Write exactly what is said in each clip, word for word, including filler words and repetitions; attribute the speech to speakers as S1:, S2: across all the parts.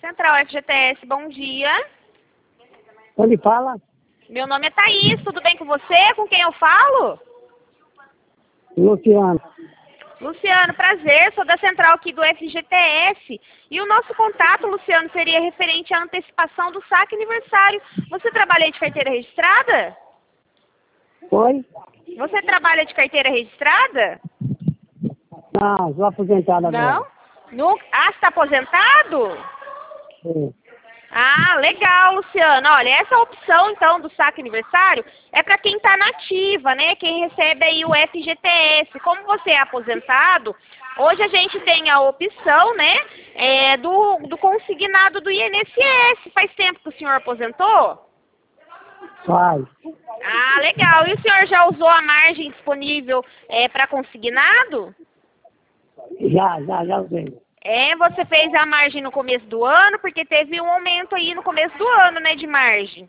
S1: Central F G T S, bom dia.
S2: Onde fala?
S1: Meu nome é Thaís, tudo bem com você? Com quem eu falo?
S2: Luciano.
S1: Luciano, prazer, sou da central aqui do F G T S. E o nosso contato, Luciano, seria referente à antecipação do saque aniversário. Você trabalha de carteira registrada?
S2: Oi?
S1: Você trabalha de carteira registrada?
S2: Não, sou aposentado agora.
S1: Não? No... Ah, você está aposentado?
S2: Sim.
S1: Ah, legal, Luciano. Olha, essa opção, então, do saque aniversário é para quem está nativa, né? Quem recebe aí o F G T S. Como você é aposentado, hoje a gente tem a opção, né, é, do, do consignado do I N S S. Faz tempo que o senhor aposentou?
S2: Faz.
S1: Ah, legal. E o senhor já usou a margem disponível é, para consignado?
S2: Já, já, já usei.
S1: É, você fez a margem no começo do ano, porque teve um aumento aí no começo do ano, né, de margem.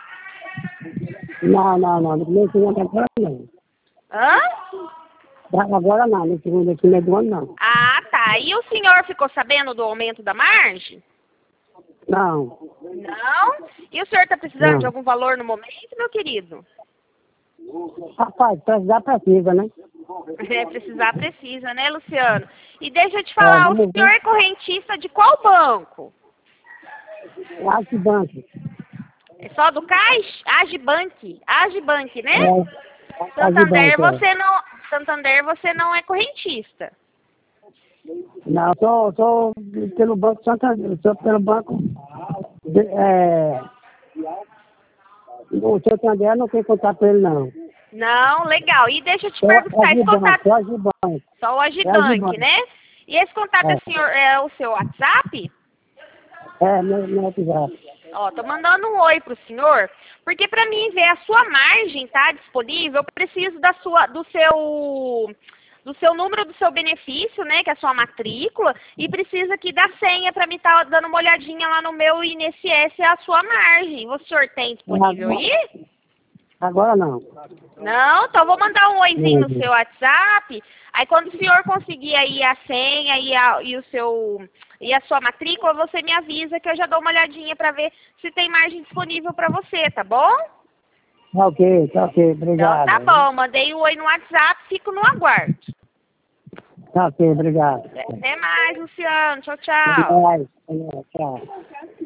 S2: Não, não, não. No primeiro segundo agora não.
S1: Hã?
S2: Agora não. No segundo aqui do ano não.
S1: Ah, tá. E o senhor ficou sabendo do aumento da margem?
S2: Não.
S1: Não? E o senhor está precisando
S2: Não.
S1: de algum valor no momento, meu querido?
S2: Rapaz, precisar precisa, né?
S1: É, precisar precisa, né, Luciano? E deixa eu te
S2: É,
S1: falar, o
S2: vamos
S1: senhor
S2: ver.
S1: é correntista de qual banco?
S2: Agibank.
S1: É só do Caixa? Agibank. Agibank, né?
S2: É.
S1: Santander,
S2: Agibank, é.
S1: você não... Santander, você não é correntista.
S2: Não, sou, sou pelo Banco Santander. Sou pelo Banco... de- É... O Santander não tem contato com ele, não.
S1: Não, legal. E deixa eu te
S2: Só
S1: perguntar, esse
S2: Agibank,
S1: contato...
S2: só Agibank.
S1: Só o
S2: É
S1: Agibank,
S2: Agibank.
S1: né? E esse contato
S2: É.
S1: é, senhor, é o seu WhatsApp?
S2: É, meu, meu WhatsApp.
S1: Ó, tô mandando um oi pro senhor, porque para mim ver a sua margem tá disponível, eu preciso da sua, do seu, do seu número do seu benefício, né, que é a sua matrícula, e precisa aqui da senha para mim estar tá dando uma olhadinha lá no meu I N S S a sua margem. O senhor tem disponível aí?
S2: Agora não.
S1: Não? Então eu vou mandar um oizinho no
S2: Uhum.
S1: seu WhatsApp. Aí quando o senhor conseguir aí a senha e, a, e o seu e a sua matrícula, você me avisa que eu já dou uma olhadinha para ver se tem margem disponível para você, tá bom?
S2: Tá ok, tá ok,
S1: Então
S2: obrigado.
S1: tá bom, mandei o oi no WhatsApp, fico no aguardo.
S2: Tá ok, obrigado.
S1: Até mais, Luciano. Tchau,
S2: Até
S1: tchau.
S2: mais. Até mais, tchau.